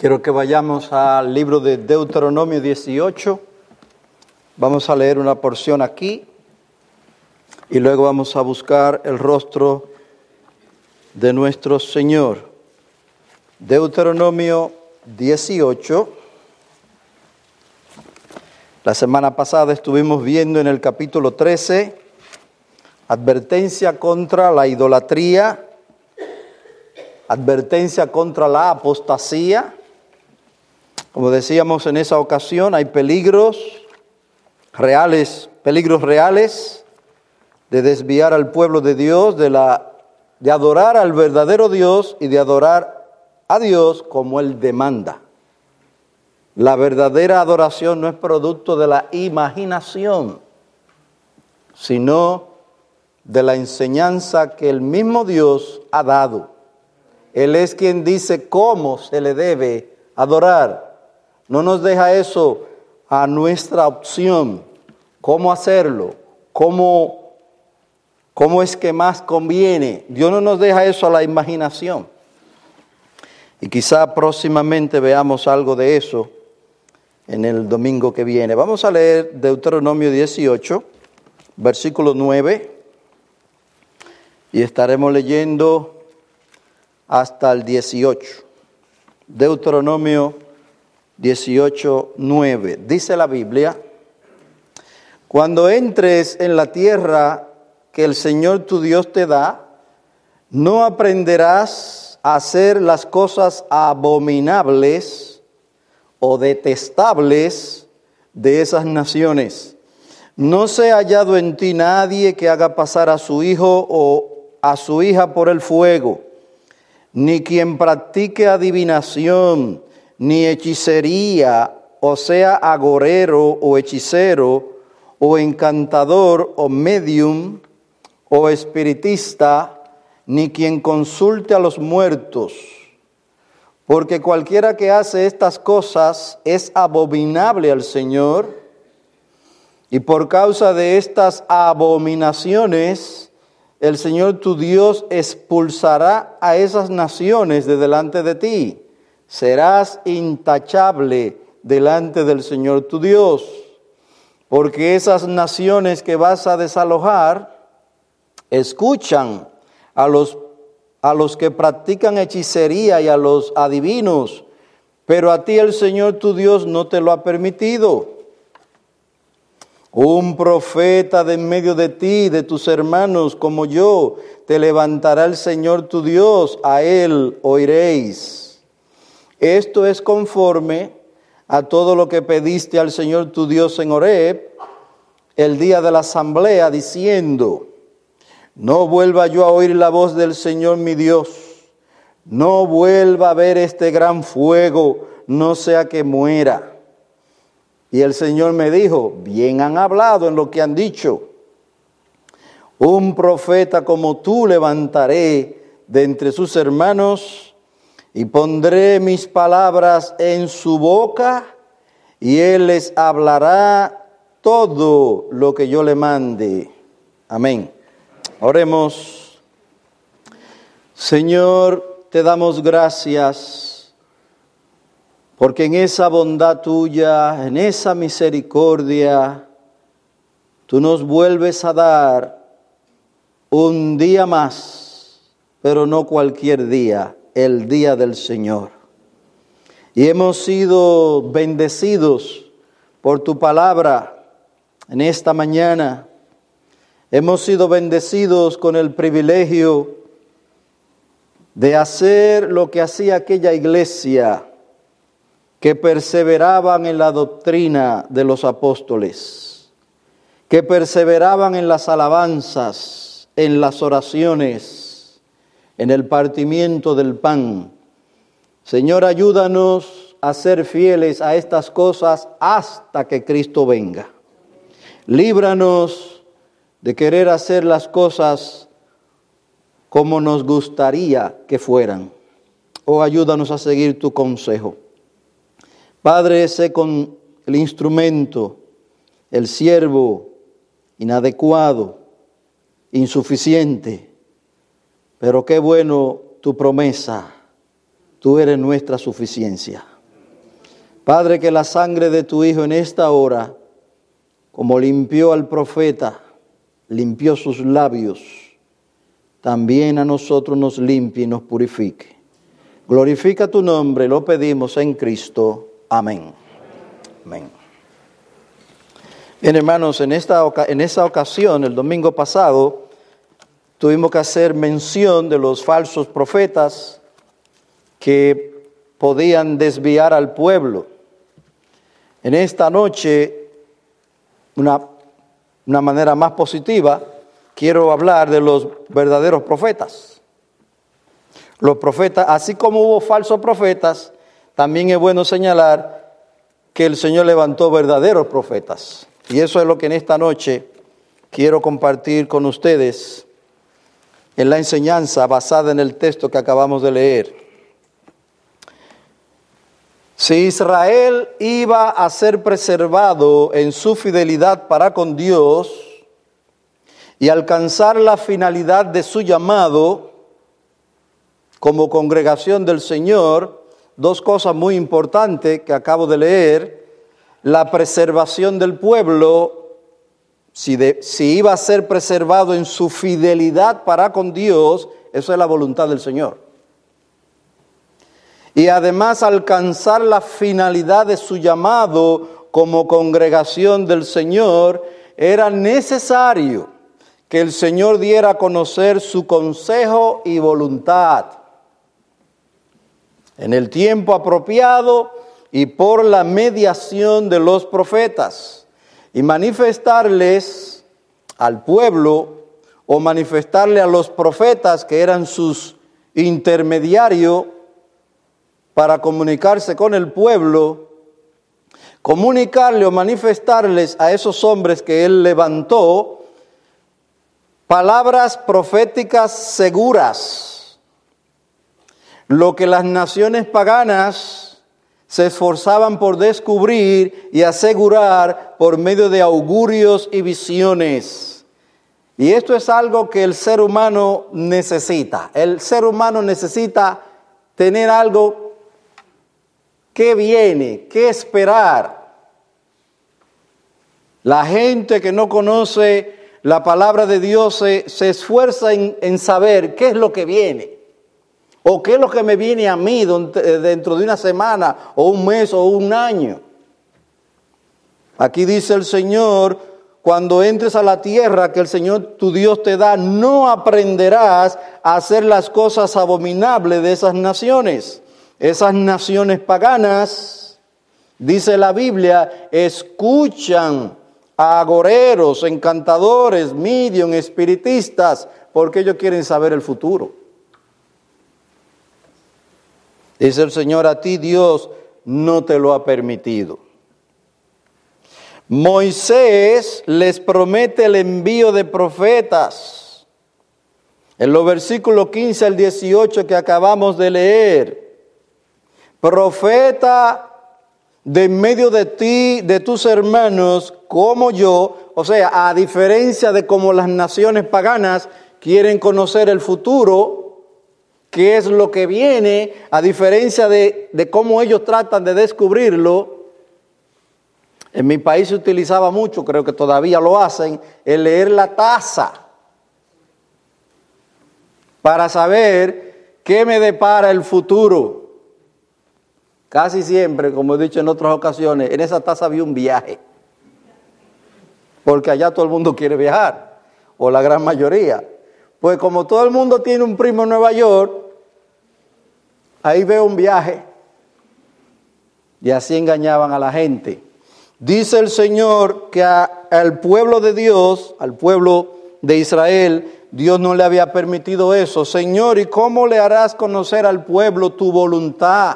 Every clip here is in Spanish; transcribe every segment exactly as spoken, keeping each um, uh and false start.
Quiero que vayamos al libro de Deuteronomio dieciocho. Vamos a leer una porción aquí y luego vamos a buscar el rostro de nuestro Señor. Deuteronomio dieciocho. La semana pasada estuvimos viendo en el capítulo trece, advertencia contra la idolatría, advertencia contra la apostasía. Como decíamos en esa ocasión, hay peligros reales, peligros reales de desviar al pueblo de Dios, de, la, de adorar al verdadero Dios y de adorar a Dios como Él demanda. La verdadera adoración no es producto de la imaginación, sino de la enseñanza que el mismo Dios ha dado. Él es quien dice cómo se le debe adorar. No nos deja eso a nuestra opción, cómo hacerlo, cómo, cómo es que más conviene. Dios no nos deja eso a la imaginación. Y quizá próximamente veamos algo de eso en el domingo que viene. Vamos a leer Deuteronomio dieciocho, versículo nueve, y estaremos leyendo hasta el dieciocho. Deuteronomio dieciocho, nueve. Dice la Biblia: cuando entres en la tierra que el Señor tu Dios te da, no aprenderás a hacer las cosas abominables o detestables de esas naciones. No sea hallado en ti nadie que haga pasar a su hijo o a su hija por el fuego, ni quien practique adivinación, ni hechicería, o sea, agorero o hechicero, o encantador, o medium, o espiritista, ni quien consulte a los muertos. Porque cualquiera que hace estas cosas es abominable al Señor, y por causa de estas abominaciones, el Señor tu Dios expulsará a esas naciones de delante de ti. Serás intachable delante del Señor tu Dios, porque esas naciones que vas a desalojar escuchan a los, a los que practican hechicería y a los adivinos, pero a ti el Señor tu Dios no te lo ha permitido. Un profeta de en medio de ti, de tus hermanos como yo, te levantará el Señor tu Dios, a él oiréis. Esto es conforme a todo lo que pediste al Señor tu Dios en Horeb, el día de la asamblea, diciendo: no vuelva yo a oír la voz del Señor mi Dios, no vuelva a ver este gran fuego, no sea que muera. Y el Señor me dijo: bien han hablado en lo que han dicho. Un profeta como tú levantaré de entre sus hermanos, y pondré mis palabras en su boca, y él les hablará todo lo que yo le mande. Amén. Oremos. Señor, te damos gracias, porque en esa bondad tuya, en esa misericordia, tú nos vuelves a dar un día más, pero no cualquier día, el día del Señor. Y hemos sido bendecidos por tu palabra en esta mañana. Hemos sido bendecidos con el privilegio de hacer lo que hacía aquella iglesia que perseveraban en la doctrina de los apóstoles, que perseveraban en las alabanzas, en las oraciones, en el partimiento del pan. Señor, ayúdanos a ser fieles a estas cosas hasta que Cristo venga. Líbranos de querer hacer las cosas como nos gustaría que fueran. O ayúdanos a seguir tu consejo. Padre, sé con el instrumento, el siervo inadecuado, insuficiente, pero qué bueno tu promesa. Tú eres nuestra suficiencia. Padre, que la sangre de tu Hijo en esta hora, como limpió al profeta, limpió sus labios, también a nosotros nos limpie y nos purifique. Glorifica tu nombre, lo pedimos en Cristo. Amén. Amén. Bien, hermanos, en esta, en esa ocasión, el domingo pasado, tuvimos que hacer mención de los falsos profetas que podían desviar al pueblo. En esta noche, una, una manera más positiva, quiero hablar de los verdaderos profetas. Los profetas, así como hubo falsos profetas, también es bueno señalar que el Señor levantó verdaderos profetas. Y eso es lo que en esta noche quiero compartir con ustedes en la enseñanza basada en el texto que acabamos de leer. Si Israel iba a ser preservado en su fidelidad para con Dios y alcanzar la finalidad de su llamado como congregación del Señor, dos cosas muy importantes que acabo de leer: la preservación del pueblo, si, de, si iba a ser preservado en su fidelidad para con Dios, eso es la voluntad del Señor. Y además alcanzar la finalidad de su llamado como congregación del Señor, era necesario que el Señor diera a conocer su consejo y voluntad en el tiempo apropiado y por la mediación de los profetas, y manifestarles al pueblo, o manifestarle a los profetas que eran sus intermediarios para comunicarse con el pueblo, comunicarle o manifestarles a esos hombres que él levantó palabras proféticas seguras, lo que las naciones paganas se esforzaban por descubrir y asegurar por medio de augurios y visiones. Y esto es algo que el ser humano necesita. El ser humano necesita tener algo que viene, que esperar. La gente que no conoce la palabra de Dios se, se esfuerza en, en saber qué es lo que viene. ¿O qué es lo que me viene a mí dentro de una semana, o un mes, o un año? Aquí dice el Señor: cuando entres a la tierra que el Señor tu Dios te da, no aprenderás a hacer las cosas abominables de esas naciones. Esas naciones paganas, dice la Biblia, escuchan a agoreros, encantadores, medium, espiritistas, porque ellos quieren saber el futuro. Dice el Señor: a ti Dios no te lo ha permitido. Moisés les promete el envío de profetas. En los versículos quince al dieciocho que acabamos de leer: profeta de en medio de ti, de tus hermanos, como yo. O sea, a diferencia de cómo las naciones paganas quieren conocer el futuro, qué es lo que viene, a diferencia de, de cómo ellos tratan de descubrirlo. En mi país se utilizaba mucho, creo que todavía lo hacen, el leer la taza para saber qué me depara el futuro. Casi siempre, como he dicho en otras ocasiones, en esa taza había un viaje, porque allá todo el mundo quiere viajar, o la gran mayoría. Pues como todo el mundo tiene un primo en Nueva York, ahí veo un viaje. Y así engañaban a la gente. Dice el Señor que a, al pueblo de Dios, al pueblo de Israel, Dios no le había permitido eso. Señor, ¿y cómo le harás conocer al pueblo tu voluntad?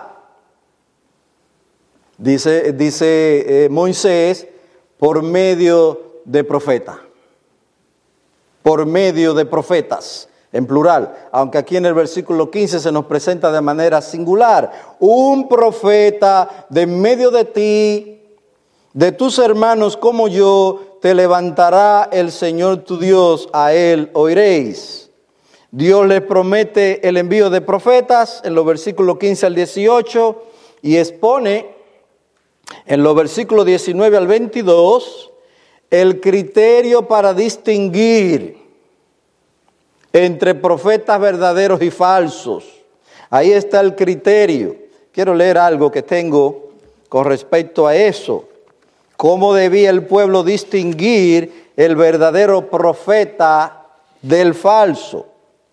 Dice, dice eh, Moisés, por medio de profeta. Por medio de profetas, en plural, aunque aquí en el versículo quince se nos presenta de manera singular. Un profeta de en medio de ti, de tus hermanos como yo, te levantará el Señor tu Dios, a él oiréis. Dios les promete el envío de profetas en los versículos quince al dieciocho y expone en los versículos diecinueve al veintidós, el criterio para distinguir entre profetas verdaderos y falsos. Ahí está el criterio. Quiero leer algo que tengo con respecto a eso. ¿Cómo debía el pueblo distinguir el verdadero profeta del falso?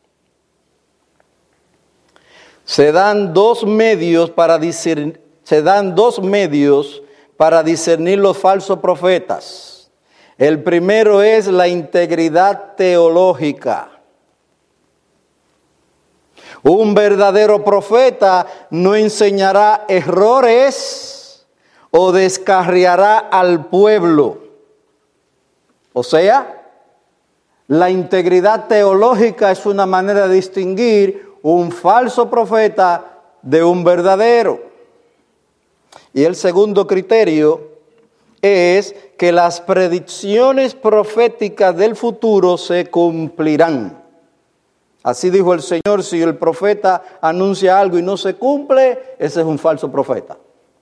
Se dan dos medios para discernir, se dan dos medios para discernir los falsos profetas. El primero es la integridad teológica. Un verdadero profeta no enseñará errores o descarriará al pueblo. O sea, la integridad teológica es una manera de distinguir un falso profeta de un verdadero. Y el segundo criterio es que las predicciones proféticas del futuro se cumplirán. Así dijo el Señor: si el profeta anuncia algo y no se cumple, ese es un falso profeta.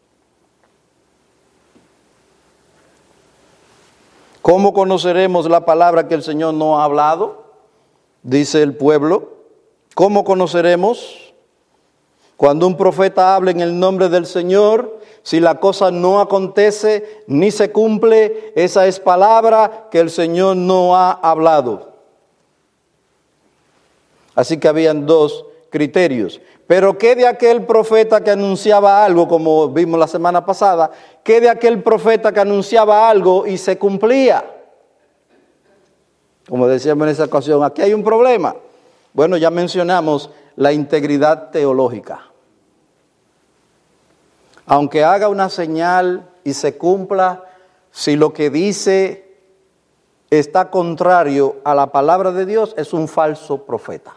¿Cómo conoceremos la palabra que el Señor no ha hablado? Dice el pueblo. ¿Cómo conoceremos? Cuando un profeta habla en el nombre del Señor, si la cosa no acontece ni se cumple, esa es palabra que el Señor no ha hablado. Así que habían dos criterios. Pero ¿qué de aquel profeta que anunciaba algo, como vimos la semana pasada? ¿Qué de aquel profeta que anunciaba algo y se cumplía? Como decíamos en esa ocasión, aquí hay un problema. Bueno, ya mencionamos la integridad teológica. Aunque haga una señal y se cumpla, si lo que dice está contrario a la palabra de Dios, es un falso profeta.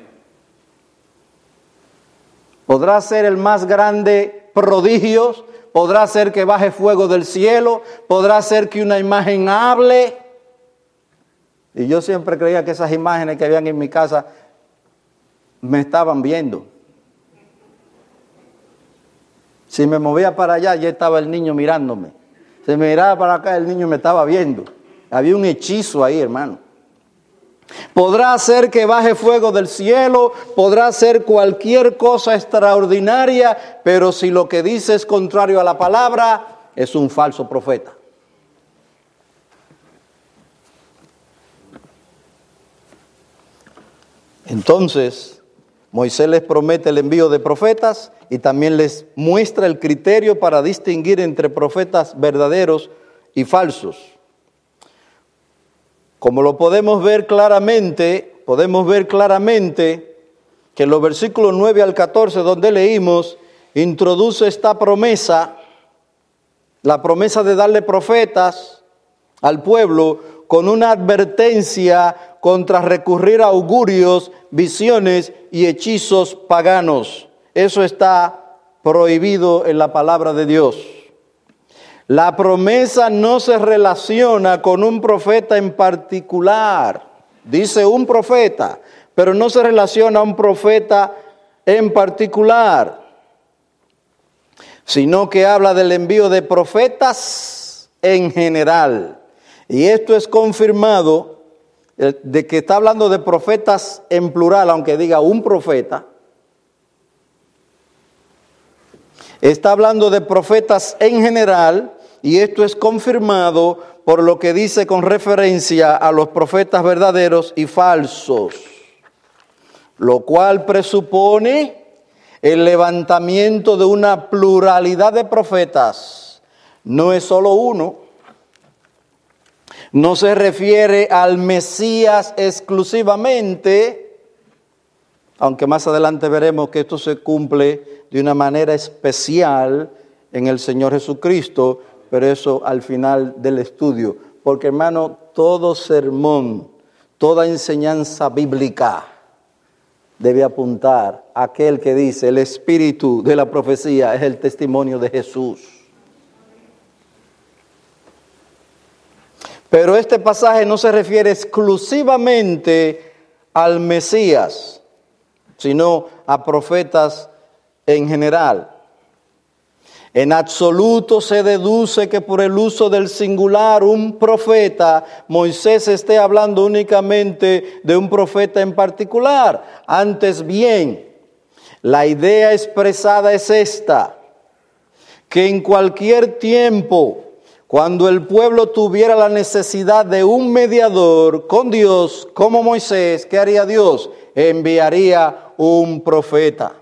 Podrá ser el más grande prodigios, podrá ser que baje fuego del cielo, podrá ser que una imagen hable. Y yo siempre creía que esas imágenes que habían en mi casa me estaban viendo. Si me movía para allá, ya estaba el niño mirándome. Si me miraba para acá, el niño me estaba viendo. Había un hechizo ahí, hermano. Podrá ser que baje fuego del cielo, podrá ser cualquier cosa extraordinaria, pero si lo que dice es contrario a la palabra, es un falso profeta. Entonces, Moisés les promete el envío de profetas y también les muestra el criterio para distinguir entre profetas verdaderos y falsos. Como lo podemos ver claramente, podemos ver claramente que en los versículos nueve al catorce, donde leímos, introduce esta promesa, la promesa de darle profetas al pueblo, con una advertencia contra recurrir a augurios, visiones y hechizos paganos. Eso está prohibido en la palabra de Dios. La promesa no se relaciona con un profeta en particular. Dice un profeta, pero no se relaciona a un profeta en particular, sino que habla del envío de profetas en general. Y esto es confirmado de que está hablando de profetas en plural, aunque diga un profeta. Está hablando de profetas en general. Y esto es confirmado por lo que dice con referencia a los profetas verdaderos y falsos, lo cual presupone el levantamiento de una pluralidad de profetas. No es solo uno, no se refiere al Mesías exclusivamente, aunque más adelante veremos que esto se cumple de una manera especial en el Señor Jesucristo. Pero eso al final del estudio, porque hermano, todo sermón, toda enseñanza bíblica debe apuntar a aquel que dice: el espíritu de la profecía es el testimonio de Jesús. Pero este pasaje no se refiere exclusivamente al Mesías, sino a profetas en general. En absoluto se deduce que por el uso del singular, un profeta, Moisés esté hablando únicamente de un profeta en particular. Antes bien, la idea expresada es esta, que en cualquier tiempo, cuando el pueblo tuviera la necesidad de un mediador con Dios, como Moisés, ¿qué haría Dios? Enviaría un profeta.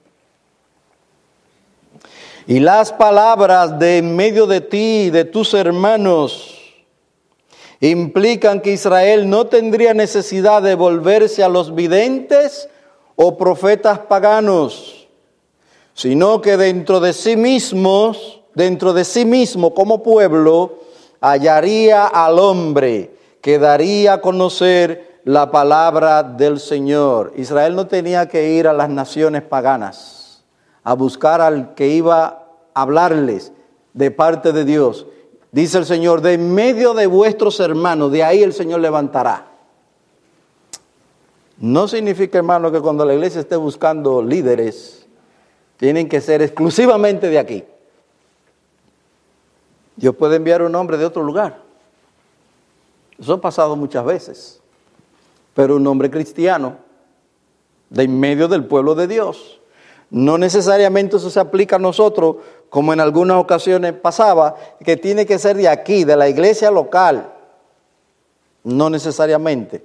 Y las palabras de en medio de ti y de tus hermanos implican que Israel no tendría necesidad de volverse a los videntes o profetas paganos, sino que dentro de sí mismos, dentro de sí mismo como pueblo, hallaría al hombre que daría a conocer la palabra del Señor. Israel no tenía que ir a las naciones paganas a buscar al que iba a hablarles de parte de Dios. Dice el Señor, de en medio de vuestros hermanos, de ahí el Señor levantará. No significa, hermano, que cuando la iglesia esté buscando líderes, tienen que ser exclusivamente de aquí. Dios puede enviar un hombre de otro lugar. Eso ha pasado muchas veces. Pero un hombre cristiano, de en medio del pueblo de Dios. No necesariamente eso se aplica a nosotros, como en algunas ocasiones pasaba, que tiene que ser de aquí, de la iglesia local. No necesariamente.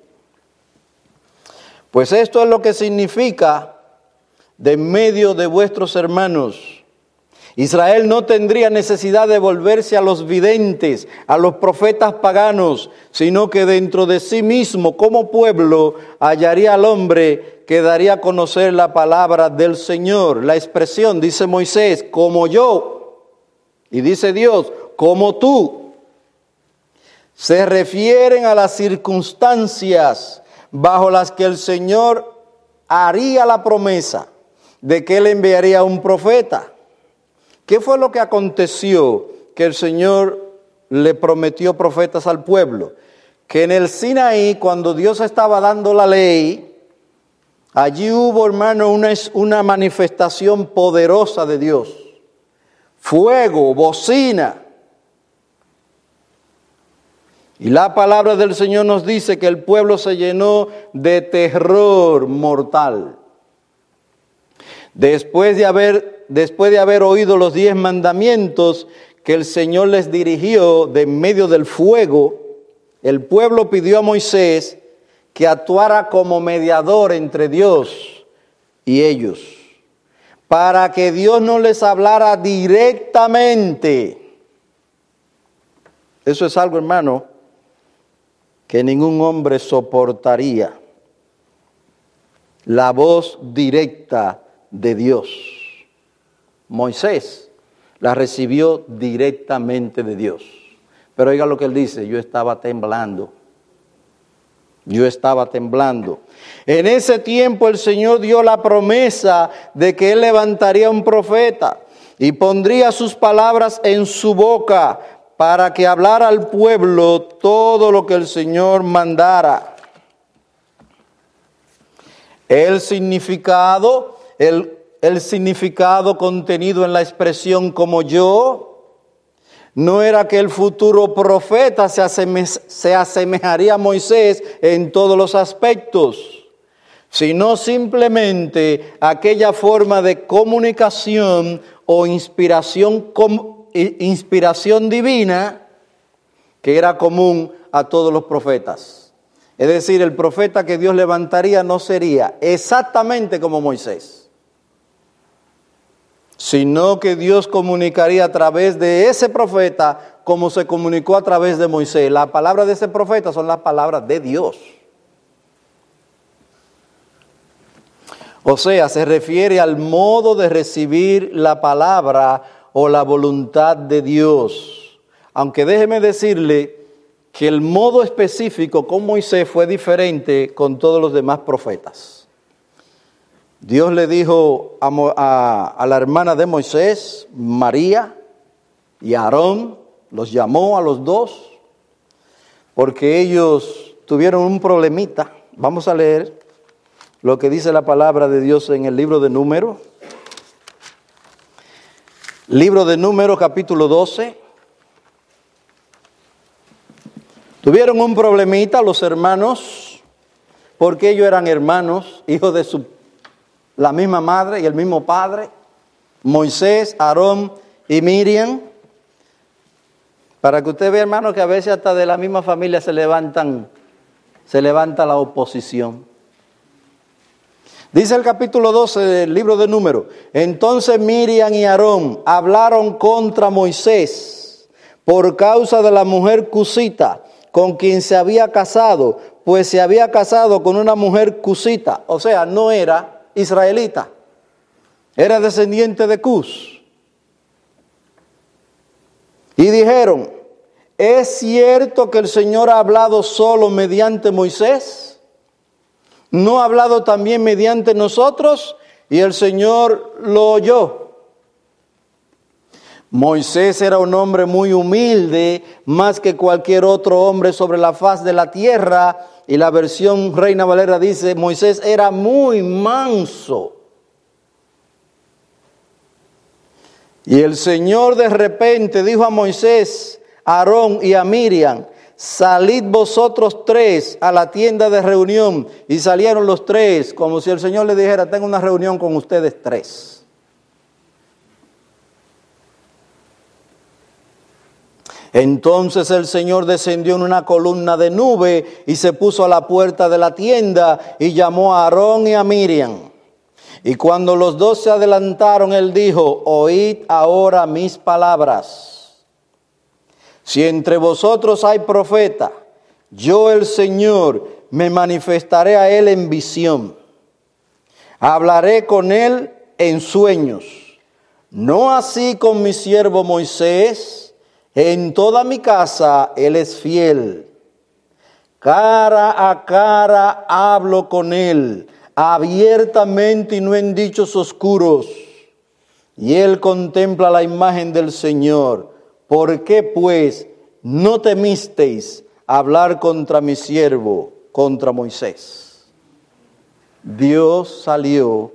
Pues esto es lo que significa de en medio de vuestros hermanos. Israel no tendría necesidad de volverse a los videntes, a los profetas paganos, sino que dentro de sí mismo, como pueblo, hallaría al hombre que daría a conocer la palabra del Señor. La expresión, dice Moisés, como yo, y dice Dios, como tú, se refieren a las circunstancias bajo las que el Señor haría la promesa de que Él enviaría un profeta. ¿Qué fue lo que aconteció que el Señor le prometió profetas al pueblo? Que en el Sinaí, cuando Dios estaba dando la ley, allí hubo, hermano, una, una manifestación poderosa de Dios. Fuego, bocina. Y la palabra del Señor nos dice que el pueblo se llenó de terror mortal. Después de haber, después de haber oído los diez mandamientos que el Señor les dirigió de en medio del fuego, el pueblo pidió a Moisés que actuara como mediador entre Dios y ellos, para que Dios no les hablara directamente. Eso es algo, hermano, que ningún hombre soportaría. La voz directa de Dios. Moisés la recibió directamente de Dios. Pero oiga lo que él dice, yo estaba temblando. Yo estaba temblando. En ese tiempo el Señor dio la promesa de que Él levantaría un profeta y pondría sus palabras en su boca para que hablara al pueblo todo lo que el Señor mandara. El significado, el, el significado contenido en la expresión como yo, no era que el futuro profeta se, aseme, se asemejaría a Moisés en todos los aspectos, sino simplemente aquella forma de comunicación o inspiración, com, inspiración divina que era común a todos los profetas. Es decir, el profeta que Dios levantaría no sería exactamente como Moisés, sino que Dios comunicaría a través de ese profeta como se comunicó a través de Moisés. Las palabras de ese profeta son las palabras de Dios. O sea, se refiere al modo de recibir la palabra o la voluntad de Dios. Aunque déjeme decirle que el modo específico con Moisés fue diferente con todos los demás profetas. Dios le dijo a, a, a la hermana de Moisés, María, y a Aarón, los llamó a los dos, porque ellos tuvieron un problemita. Vamos a leer lo que dice la palabra de Dios en el libro de Números. Libro de Números, capítulo doce. Tuvieron un problemita los hermanos, porque ellos eran hermanos, hijos de su, la misma madre y el mismo padre, Moisés, Aarón y Miriam. Para que usted vea, hermano, que a veces hasta de la misma familia se levantan, se levanta la oposición. Dice el capítulo doce del libro de Números: entonces Miriam y Aarón hablaron contra Moisés por causa de la mujer cusita con quien se había casado, pues se había casado con una mujer cusita, o sea, no era israelita, era descendiente de Cus. Y dijeron: ¿es cierto que el Señor ha hablado solo mediante Moisés? ¿No ha hablado también mediante nosotros? Y el Señor lo oyó. Moisés era un hombre muy humilde, más que cualquier otro hombre sobre la faz de la tierra. Y la versión Reina Valera dice: Moisés era muy manso. Y el Señor de repente dijo a Moisés, a Aarón y a Miriam: salid vosotros tres a la tienda de reunión. Y salieron los tres, como si el Señor le dijera: tengo una reunión con ustedes tres. Entonces el Señor descendió en una columna de nube y se puso a la puerta de la tienda y llamó a Aarón y a Miriam. Y cuando los dos se adelantaron, él dijo: oíd ahora mis palabras. Si entre vosotros hay profeta, yo el Señor me manifestaré a él en visión. Hablaré con él en sueños. No así con mi siervo Moisés. En toda mi casa él es fiel. Cara a cara hablo con él, abiertamente y no en dichos oscuros. Y él contempla la imagen del Señor. ¿Por qué pues no temisteis hablar contra mi siervo, contra Moisés? Dios salió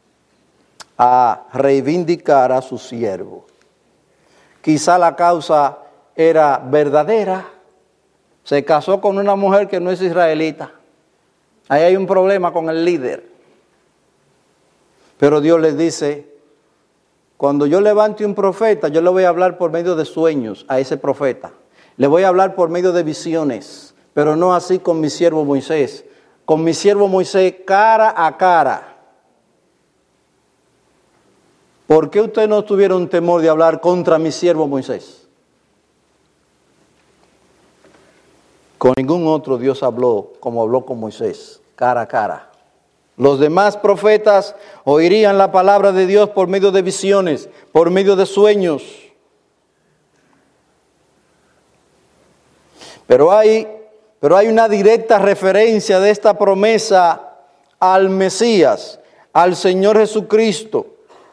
a reivindicar a su siervo. Quizá la causa era verdadera. Se casó con una mujer que no es israelita. Ahí hay un problema con el líder. Pero Dios les dice: cuando yo levante un profeta, yo le voy a hablar por medio de sueños a ese profeta. Le voy a hablar por medio de visiones, pero no así con mi siervo Moisés. Con mi siervo Moisés cara a cara. ¿Por qué ustedes no tuvieron temor de hablar contra mi siervo Moisés? Con ningún otro Dios habló como habló con Moisés, cara a cara. Los demás profetas oirían la palabra de Dios por medio de visiones, por medio de sueños. Pero hay, pero hay una directa referencia de esta promesa al Mesías, al Señor Jesucristo.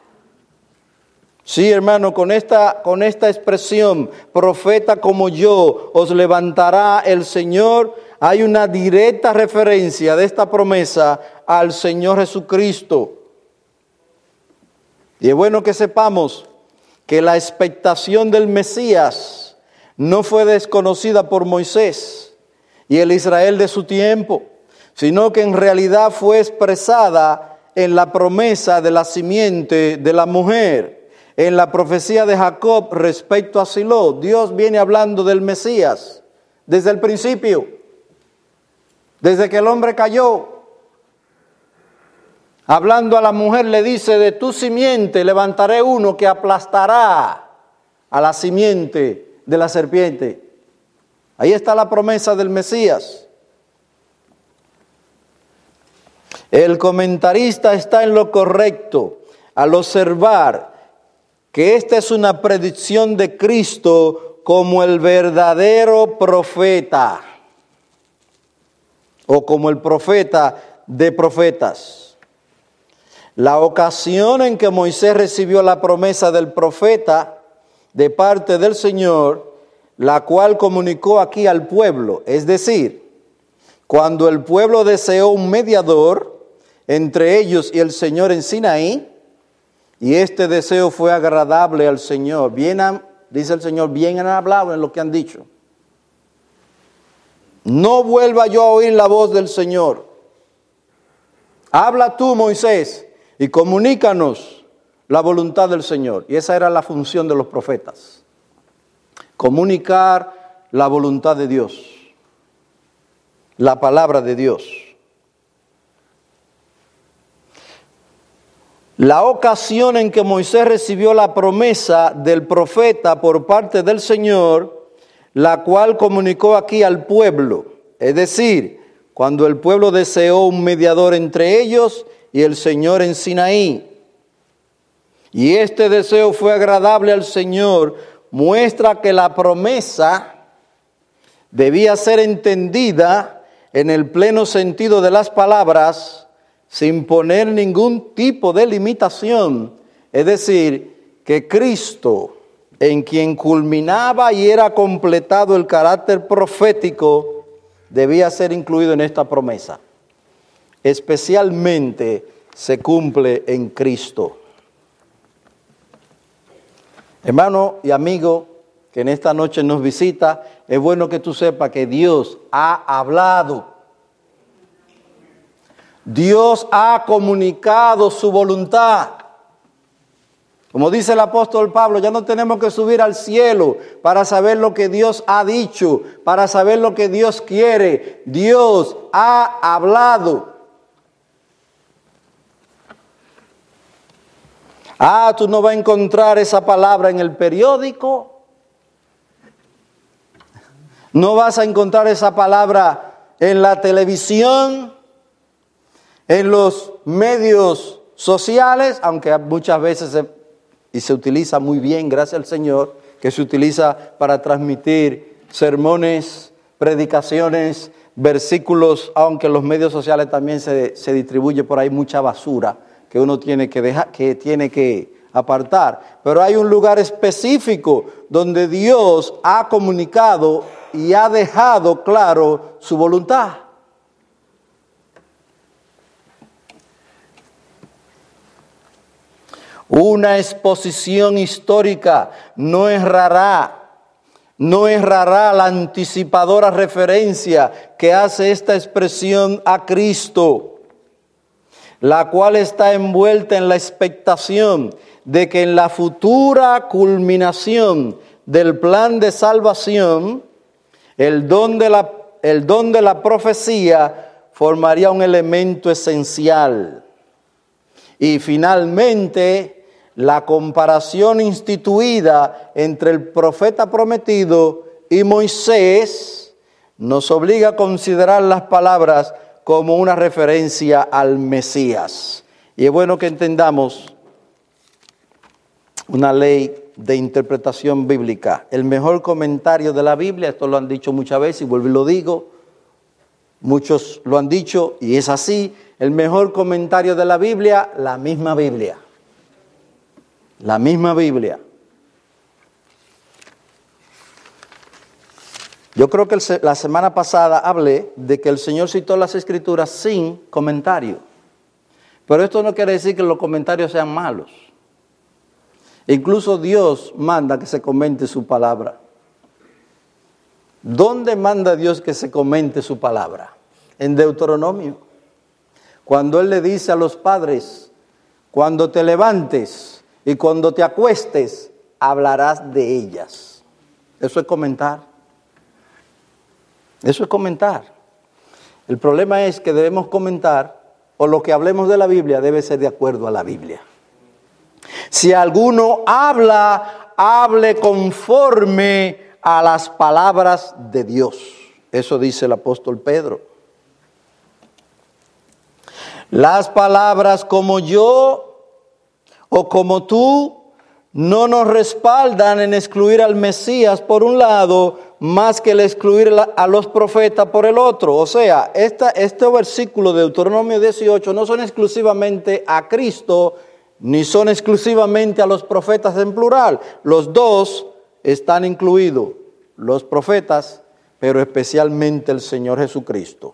Sí, hermano, con esta, con esta expresión, profeta como yo, os levantará el Señor, hay una directa referencia de esta promesa al Señor Jesucristo. Y es bueno que sepamos que la expectación del Mesías no fue desconocida por Moisés y el Israel de su tiempo, sino que en realidad fue expresada en la promesa de la simiente de la mujer. En la profecía de Jacob respecto a Silo, Dios viene hablando del Mesías desde el principio, desde que el hombre cayó. Hablando a la mujer le dice: de tu simiente levantaré uno que aplastará a la simiente de la serpiente. Ahí está la promesa del Mesías. El comentarista está en lo correcto al observar que esta es una predicción de Cristo como el verdadero profeta, o como el profeta de profetas. La ocasión en que Moisés recibió la promesa del profeta de parte del Señor, la cual comunicó aquí al pueblo, es decir, cuando el pueblo deseó un mediador entre ellos y el Señor en Sinaí, Y este deseo fue agradable al Señor. Bien, dice el Señor, bien han hablado en lo que han dicho. No vuelva yo a oír la voz del Señor. Habla tú, Moisés, y comunícanos la voluntad del Señor. Y esa era la función de los profetas. Comunicar la voluntad de Dios. La palabra de Dios. La ocasión en que Moisés recibió la promesa del profeta por parte del Señor, la cual comunicó aquí al pueblo, es decir, cuando el pueblo deseó un mediador entre ellos y el Señor en Sinaí. Y este deseo fue agradable al Señor, muestra que la promesa debía ser entendida en el pleno sentido de las palabras, sin poner ningún tipo de limitación, es decir, que Cristo, en quien culminaba y era completado el carácter profético, debía ser incluido en esta promesa. Especialmente se cumple en Cristo. Hermano y amigo que en esta noche nos visita, es bueno que tú sepas que Dios ha hablado. Dios ha comunicado su voluntad. Como dice el apóstol Pablo, ya no tenemos que subir al cielo para saber lo que Dios ha dicho, para saber lo que Dios quiere. Dios ha hablado. Ah, tú no vas a encontrar esa palabra en el periódico. No vas a encontrar esa palabra en la televisión, en los medios sociales, aunque muchas veces se, y se utiliza muy bien, gracias al Señor, que se utiliza para transmitir sermones, predicaciones, versículos, aunque en los medios sociales también se, se distribuye por ahí mucha basura que uno tiene que dejar, que tiene que apartar. Pero hay un lugar específico donde Dios ha comunicado y ha dejado claro su voluntad. Una exposición histórica no errará, no errará la anticipadora referencia que hace esta expresión a Cristo, la cual está envuelta en la expectación de que en la futura culminación del plan de salvación, el don de la, el don de la profecía formaría un elemento esencial. Y finalmente, la comparación instituida entre el profeta prometido y Moisés nos obliga a considerar las palabras como una referencia al Mesías. Y es bueno que entendamos una ley de interpretación bíblica. El mejor comentario de la Biblia, esto lo han dicho muchas veces y vuelvo y lo digo, muchos lo han dicho y es así, el mejor comentario de la Biblia, la misma Biblia. La misma Biblia. Yo creo que el, la semana pasada hablé de que el Señor citó las Escrituras sin comentario. Pero esto no quiere decir que los comentarios sean malos. Incluso Dios manda que se comente su palabra. ¿Dónde manda Dios que se comente su palabra? En Deuteronomio. Cuando Él le dice a los padres, cuando te levantes y cuando te acuestes, hablarás de ellas. Eso es comentar. Eso es comentar. El problema es que debemos comentar, o lo que hablemos de la Biblia debe ser de acuerdo a la Biblia. Si alguno habla, hable conforme a las palabras de Dios. Eso dice el apóstol Pedro. Las palabras como yo o como tú no nos respaldan en excluir al Mesías por un lado, más que el excluir a los profetas por el otro. O sea, esta, este versículo de Deuteronomio dieciocho no son exclusivamente a Cristo, ni son exclusivamente a los profetas en plural. Los dos están incluidos, los profetas, pero especialmente el Señor Jesucristo.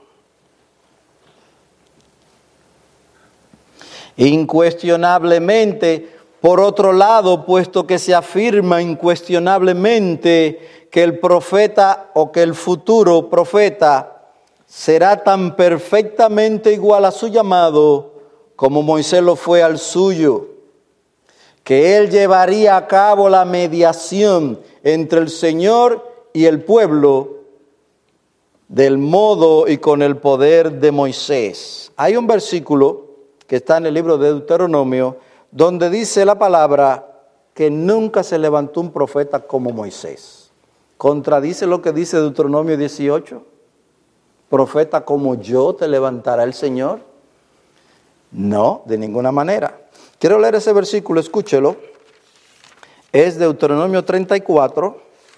Incuestionablemente, Por otro lado, puesto que se afirma incuestionablemente que el profeta o que el futuro profeta será tan perfectamente igual a su llamado como Moisés lo fue al suyo, que él llevaría a cabo la mediación entre el Señor y el pueblo del modo y con el poder de Moisés. Hay un versículo que está en el libro de Deuteronomio donde dice la palabra que nunca se levantó un profeta como Moisés. ¿Contradice lo que dice Deuteronomio dieciocho? ¿Profeta como yo te levantará el Señor? No, de ninguna manera. Quiero leer ese versículo, escúchelo. Es Deuteronomio treinta y cuatro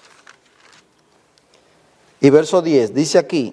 y verso diez. Dice aquí: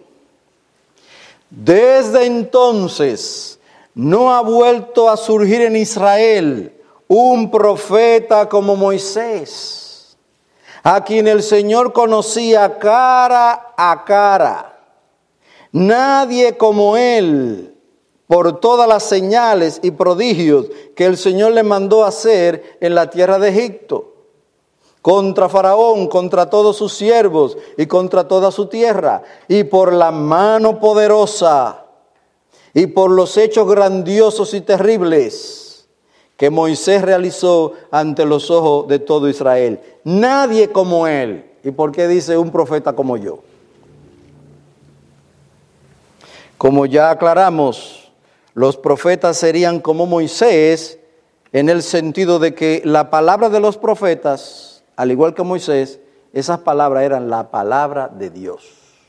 desde entonces no ha vuelto a surgir en Israel un profeta como Moisés, a quien el Señor conocía cara a cara. Nadie como él, por todas las señales y prodigios que el Señor le mandó hacer en la tierra de Egipto, contra Faraón, contra todos sus siervos y contra toda su tierra, y por la mano poderosa y por los hechos grandiosos y terribles que Moisés realizó ante los ojos de todo Israel. Nadie como él. ¿Y por qué dice un profeta como yo? Como ya aclaramos, los profetas serían como Moisés en el sentido de que la palabra de los profetas, al igual que Moisés, esas palabras eran la palabra de Dios.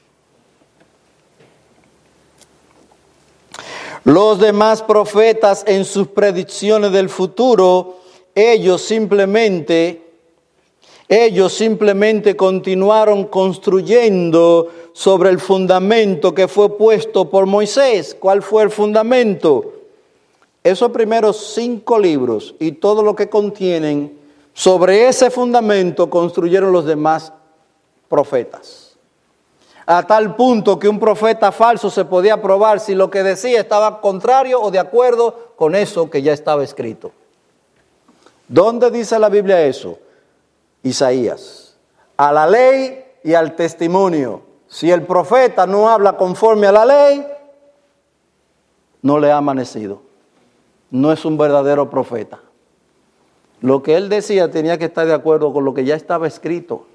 Los demás profetas en sus predicciones del futuro, ellos simplemente, ellos simplemente continuaron construyendo sobre el fundamento que fue puesto por Moisés. ¿Cuál fue el fundamento? Esos primeros cinco libros y todo lo que contienen, sobre ese fundamento construyeron los demás profetas. A tal punto que un profeta falso se podía probar si lo que decía estaba contrario o de acuerdo con eso que ya estaba escrito. ¿Dónde dice la Biblia eso? Isaías. A la ley y al testimonio. Si el profeta no habla conforme a la ley, no le ha amanecido. No es un verdadero profeta. Lo que él decía tenía que estar de acuerdo con lo que ya estaba escrito.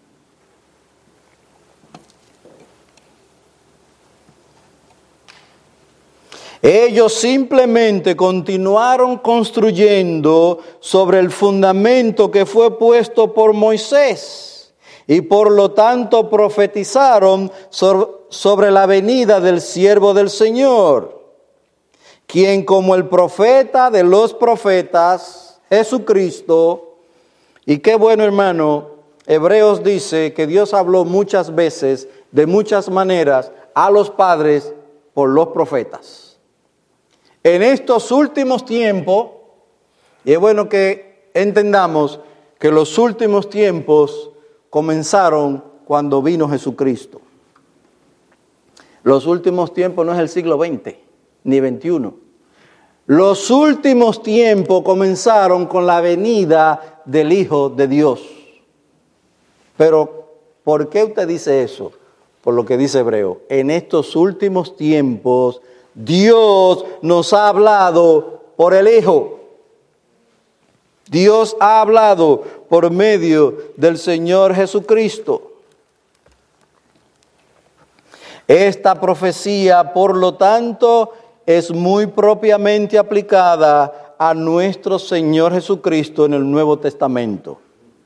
Ellos simplemente continuaron construyendo sobre el fundamento que fue puesto por Moisés y por lo tanto profetizaron sobre la venida del siervo del Señor, quien como el profeta de los profetas, Jesucristo, y qué bueno hermano, Hebreos dice que Dios habló muchas veces, de muchas maneras, a los padres por los profetas. En estos últimos tiempos, y es bueno que entendamos que los últimos tiempos comenzaron cuando vino Jesucristo. Los últimos tiempos no es el siglo veinte ni veintiuno. Los últimos tiempos comenzaron con la venida del Hijo de Dios. Pero, ¿por qué usted dice eso? Por lo que dice Hebreo. En estos últimos tiempos, Dios nos ha hablado por el Hijo. Dios ha hablado por medio del Señor Jesucristo. Esta profecía, por lo tanto, es muy propiamente aplicada a nuestro Señor Jesucristo en el Nuevo Testamento,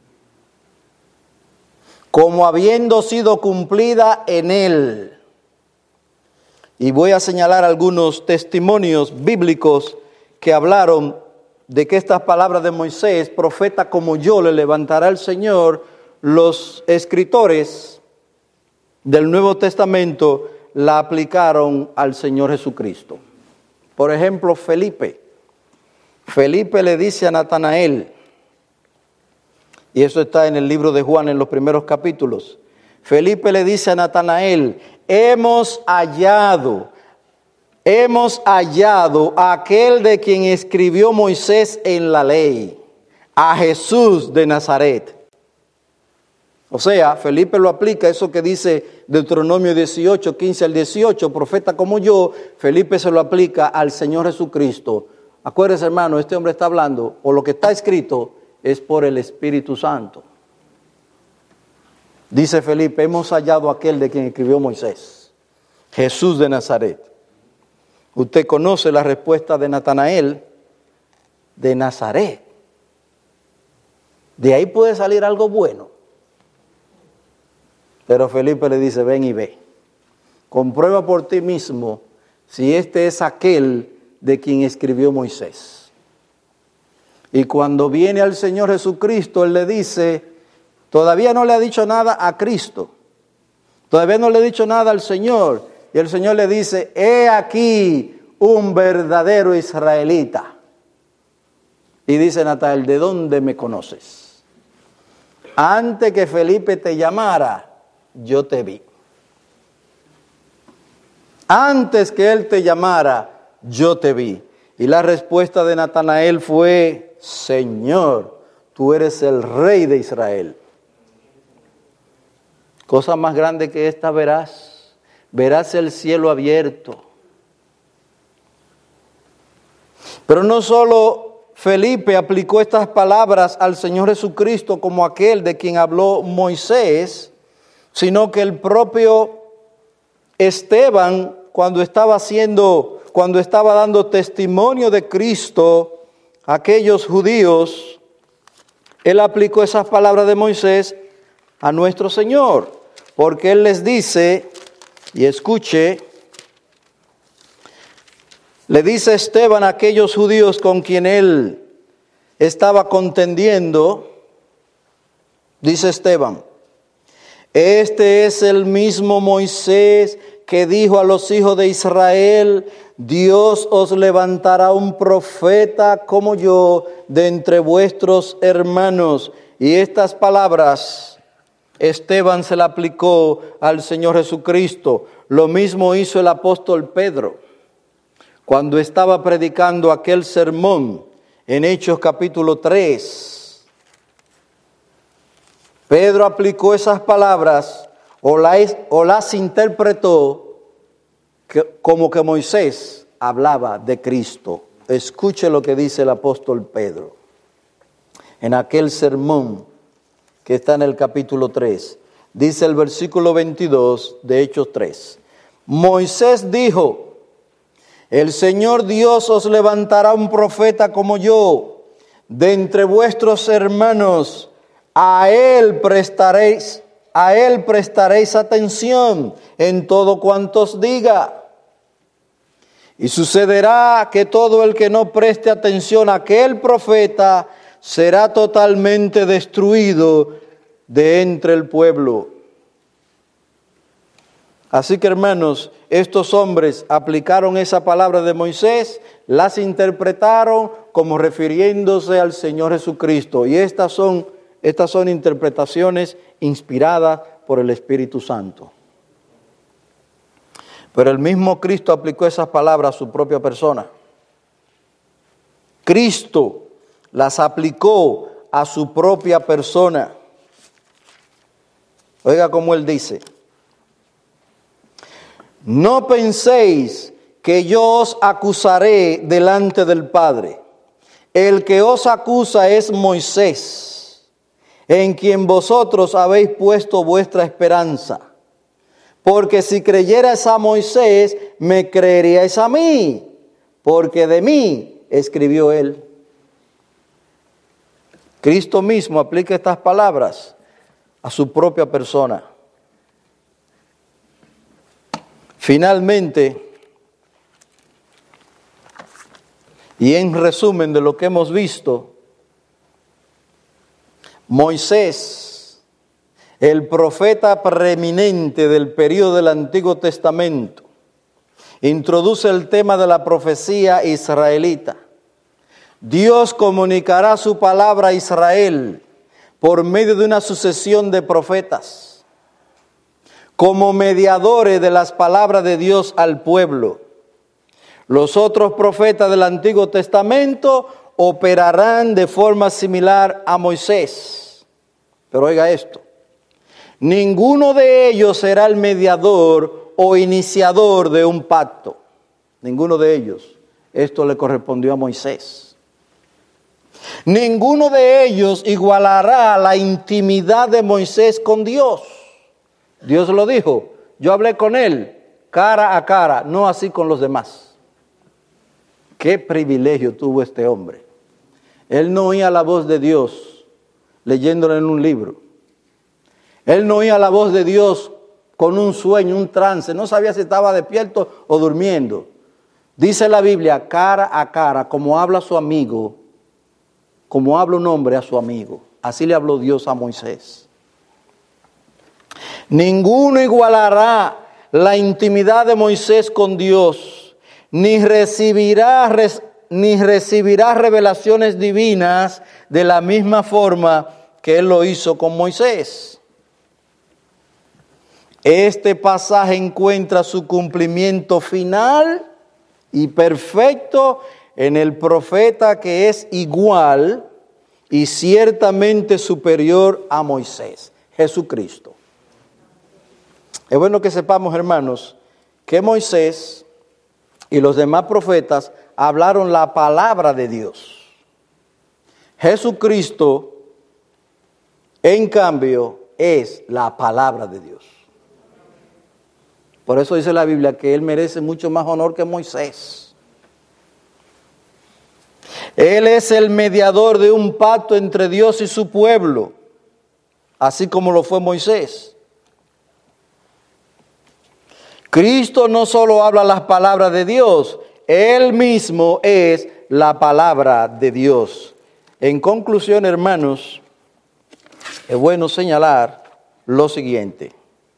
como habiendo sido cumplida en Él. Y voy a señalar algunos testimonios bíblicos que hablaron de que estas palabras de Moisés, profeta como yo le levantará el Señor, los escritores del Nuevo Testamento la aplicaron al Señor Jesucristo. Por ejemplo, Felipe. Felipe le dice a Natanael, y eso está en el libro de Juan en los primeros capítulos. Felipe le dice a Natanael, hemos hallado, hemos hallado a aquel de quien escribió Moisés en la ley a Jesús de Nazaret. O sea, Felipe lo aplica, eso que dice Deuteronomio dieciocho, quince al dieciocho, profeta como yo, Felipe se lo aplica al Señor Jesucristo. Acuérdense, hermano, este hombre está hablando, o lo que está escrito es por el Espíritu Santo. Dice Felipe, hemos hallado a aquel de quien escribió Moisés, Jesús de Nazaret. Usted conoce la respuesta de Natanael, de Nazaret. De ahí puede salir algo bueno. Pero Felipe le dice, ven y ve. Comprueba por ti mismo si este es aquel de quien escribió Moisés. Y cuando viene al Señor Jesucristo, Él le dice, todavía no le ha dicho nada a Cristo. Todavía no le ha dicho nada al Señor. Y el Señor le dice, he aquí un verdadero israelita. Y dice Natanael, ¿de dónde me conoces? Antes que Felipe te llamara, yo te vi. Antes que él te llamara, yo te vi. Y la respuesta de Natanael fue, Señor, tú eres el Rey de Israel. Cosa más grande que esta verás. Verás el cielo abierto. Pero no solo Felipe aplicó estas palabras al Señor Jesucristo como aquel de quien habló Moisés, sino que el propio Esteban, cuando estaba haciendo, cuando estaba dando testimonio de Cristo a aquellos judíos, él aplicó esas palabras de Moisés a nuestro Señor, porque él les dice, y escuche, le dice Esteban a aquellos judíos con quien él estaba contendiendo, dice Esteban, este es el mismo Moisés que dijo a los hijos de Israel, Dios os levantará un profeta como yo de entre vuestros hermanos. Y estas palabras Esteban se la aplicó al Señor Jesucristo. Lo mismo hizo el apóstol Pedro cuando estaba predicando aquel sermón en Hechos capítulo tres. Pedro aplicó esas palabras o las, o las interpretó que, como que Moisés hablaba de Cristo. Escuche lo que dice el apóstol Pedro en aquel sermón que está en el capítulo tres. Dice el versículo veintidós de Hechos tres. Moisés dijo, el Señor Dios os levantará un profeta como yo, de entre vuestros hermanos. A él prestaréis, a él prestaréis atención en todo cuanto os diga. Y sucederá que todo el que no preste atención a aquel profeta será totalmente destruido de entre el pueblo. Así que, hermanos, estos hombres aplicaron esa palabra de Moisés, las interpretaron como refiriéndose al Señor Jesucristo. Y estas son Estas son interpretaciones inspiradas por el Espíritu Santo. Pero el mismo Cristo aplicó esas palabras a su propia persona. Cristo las aplicó a su propia persona. Oiga cómo él dice. No penséis que yo os acusaré delante del Padre. El que os acusa es Moisés, en quien vosotros habéis puesto vuestra esperanza. Porque si creyerais a Moisés, me creeríais a mí, porque de mí escribió él. Cristo mismo aplica estas palabras a su propia persona. Finalmente, y en resumen de lo que hemos visto, Moisés, el profeta preeminente del período del Antiguo Testamento, introduce el tema de la profecía israelita. Dios comunicará su palabra a Israel por medio de una sucesión de profetas, como mediadores de las palabras de Dios al pueblo. Los otros profetas del Antiguo Testamento operarán de forma similar a Moisés. Pero oiga esto, ninguno de ellos será el mediador o iniciador de un pacto. Ninguno de ellos. Esto le correspondió a Moisés. Ninguno de ellos igualará la intimidad de Moisés con Dios. Dios lo dijo, yo hablé con él cara a cara, no así con los demás. Qué privilegio tuvo este hombre. Él no oía la voz de Dios leyéndolo en un libro. Él no oía la voz de Dios con un sueño, un trance. No sabía si estaba despierto o durmiendo. Dice la Biblia, cara a cara, como habla su amigo, como habla un hombre a su amigo. Así le habló Dios a Moisés. Ninguno igualará la intimidad de Moisés con Dios, ni recibirá, res, ni recibirá revelaciones divinas de la misma forma que él lo hizo con Moisés. Este pasaje encuentra su cumplimiento final y perfecto en el profeta que es igual y ciertamente superior a Moisés, Jesucristo. Es bueno que sepamos, hermanos, que Moisés y los demás profetas hablaron la palabra de Dios. Jesucristo, en cambio, es la palabra de Dios. Por eso dice la Biblia que él merece mucho más honor que Moisés. Él es el mediador de un pacto entre Dios y su pueblo, así como lo fue Moisés. Cristo no solo habla las palabras de Dios, Él mismo es la palabra de Dios. En conclusión, hermanos, es bueno señalar lo siguiente.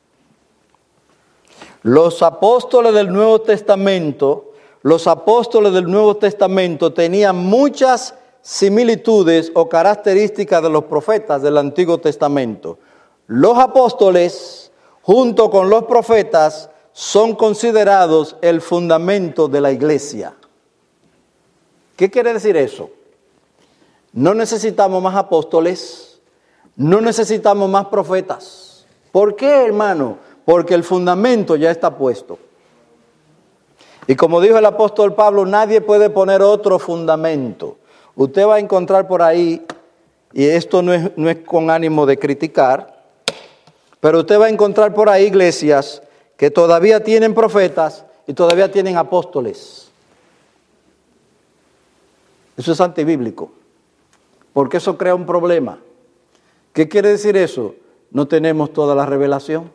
Los apóstoles del Nuevo Testamento, los apóstoles del Nuevo Testamento tenían muchas similitudes o características de los profetas del Antiguo Testamento. Los apóstoles, junto con los profetas, son considerados el fundamento de la iglesia. ¿Qué quiere decir eso? No necesitamos más apóstoles, no necesitamos más profetas. ¿Por qué, hermano? Porque el fundamento ya está puesto. Y como dijo el apóstol Pablo, nadie puede poner otro fundamento. Usted va a encontrar por ahí, y esto no es, no es con ánimo de criticar, pero usted va a encontrar por ahí iglesias que todavía tienen profetas y todavía tienen apóstoles. Eso es antibíblico, porque eso crea un problema. ¿Qué quiere decir eso? No tenemos toda la revelación.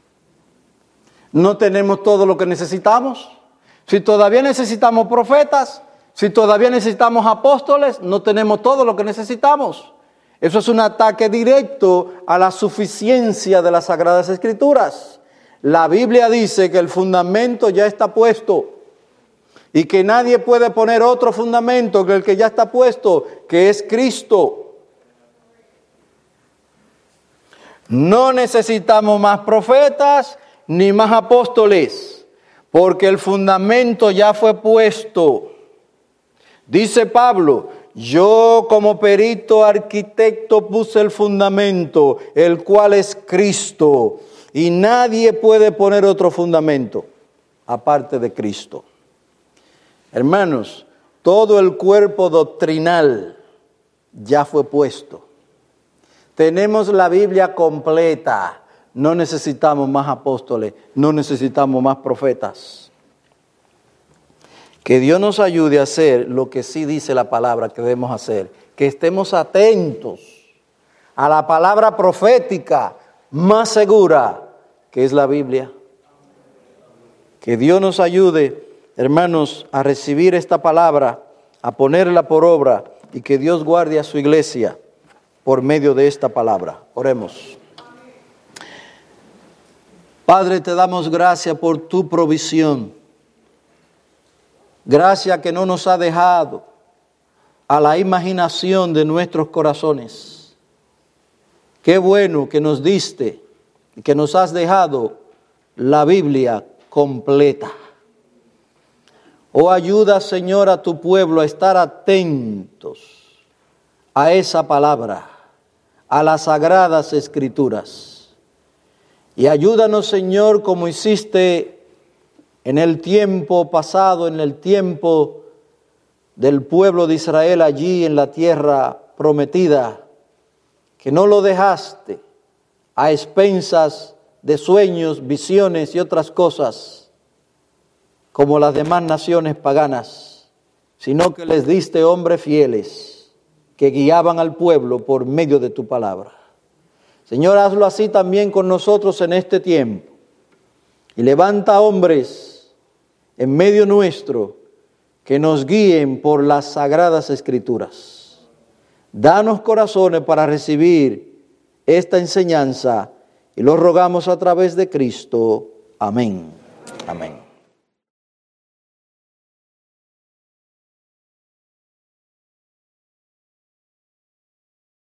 No tenemos todo lo que necesitamos. Si todavía necesitamos profetas, si todavía necesitamos apóstoles, no tenemos todo lo que necesitamos. Eso es un ataque directo a la suficiencia de las Sagradas Escrituras. La Biblia dice que el fundamento ya está puesto y que nadie puede poner otro fundamento que el que ya está puesto, que es Cristo. No necesitamos más profetas ni más apóstoles, porque el fundamento ya fue puesto. Dice Pablo, yo como perito arquitecto puse el fundamento, el cual es Cristo, y nadie puede poner otro fundamento aparte de Cristo. Hermanos, todo el cuerpo doctrinal ya fue puesto. Tenemos la Biblia completa. No necesitamos más apóstoles, no necesitamos más profetas. Que Dios nos ayude a hacer lo que sí dice la palabra que debemos hacer. Que estemos atentos a la palabra profética más segura, que es la Biblia. Que Dios nos ayude, hermanos, a recibir esta palabra, a ponerla por obra, y que Dios guarde a su iglesia por medio de esta palabra. Oremos. Padre, te damos gracias por tu provisión. Gracias que no nos ha dejado a la imaginación de nuestros corazones. Qué bueno que nos diste y que nos has dejado la Biblia completa. Oh, ayuda, Señor, a tu pueblo a estar atentos a esa palabra, a las sagradas escrituras. Y ayúdanos, Señor, como hiciste en el tiempo pasado, en el tiempo del pueblo de Israel allí en la tierra prometida, que no lo dejaste a expensas de sueños, visiones y otras cosas, como las demás naciones paganas, sino que les diste hombres fieles que guiaban al pueblo por medio de tu palabra. Señor, hazlo así también con nosotros en este tiempo. Y levanta hombres en medio nuestro que nos guíen por las sagradas escrituras. Danos corazones para recibir esta enseñanza y lo rogamos a través de Cristo. Amén. Amén.